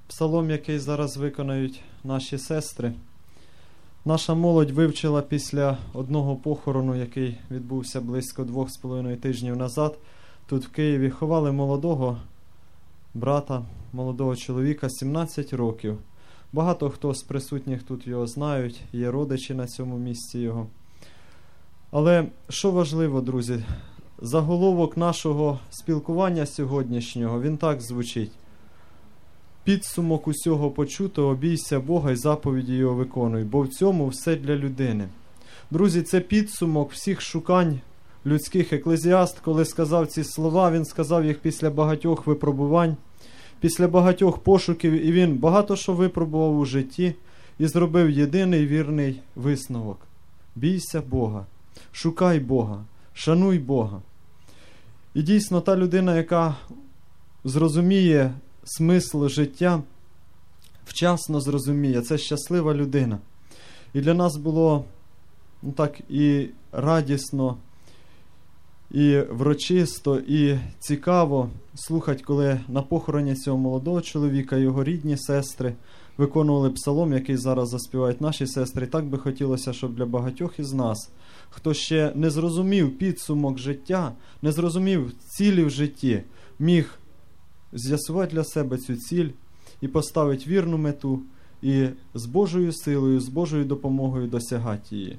псалом, який зараз виконають наші сестри, наша молодь вивчила після одного похорону, який відбувся близько 2,5 тижнів назад. Тут в Києві ховали молодого брата, молодого чоловіка, 17 років. Багато хто з присутніх тут його знають, є родичі на цьому місці його. Але що важливо, друзі, заголовок нашого спілкування сьогоднішнього, він так звучить. Підсумок усього почутого, бійся Бога і заповіді Його виконуй, бо в цьому все для людини. Друзі, це підсумок всіх шукань людських. Еклезіаст, коли сказав ці слова, він сказав їх після багатьох випробувань, після багатьох пошуків, і він багато що випробував у житті і зробив єдиний вірний висновок. Бійся Бога, шукай Бога, шануй Бога. І дійсно та людина, яка зрозуміє смисл життя, вчасно зрозуміє, це щаслива людина. І для нас було так і радісно, і врочисто, і цікаво слухати, коли на похороні цього молодого чоловіка його рідні сестри виконували псалом, який зараз заспівають наші сестри. І так би хотілося, щоб для багатьох із нас, хто ще не зрозумів підсумок життя, не зрозумів цілі в житті, міг з'ясувати для себе цю ціль і поставити вірну мету, і з Божою силою, з Божою допомогою досягати її.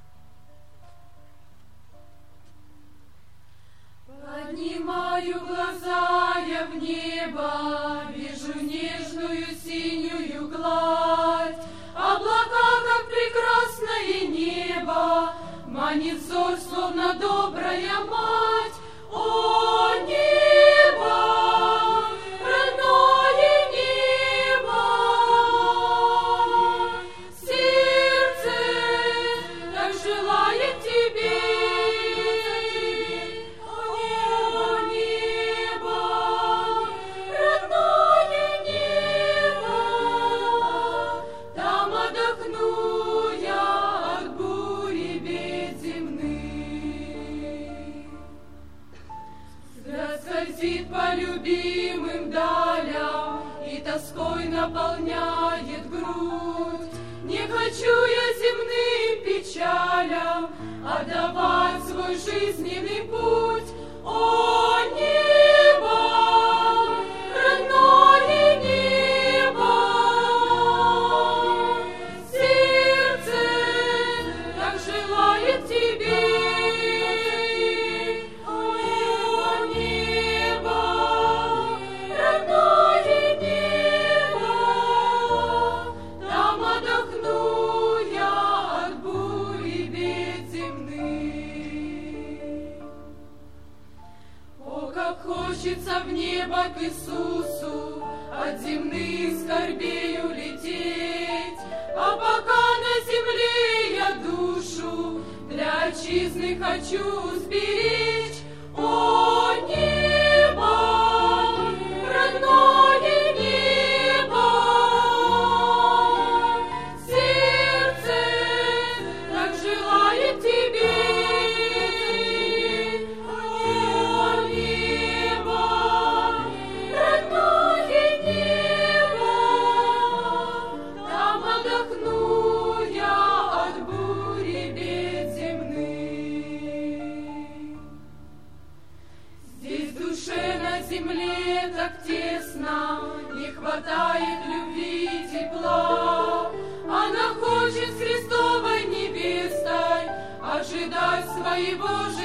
Поднимаю глаза я в небо, вижу нежную синюю гладь, облака, как прекрасное небо, манит взор, словно добрая мать. О, небо, родное небо, сердце так желает тебе. По любимым далям и тоской наполняет грудь. Не хочу я земным печалям отдавать свой жизненный путь. О, небо, родное небо, сердце так желает тебе. Хочется в небо к Иисусу от земных скорбей улететь, а пока на земле я душу для отчизны хочу сберечь. О, небо, родное небо, сердце так желает тебе. Так тесно, не хватает любви и тепла. Она хочет с Христовой невестой ожидать своего же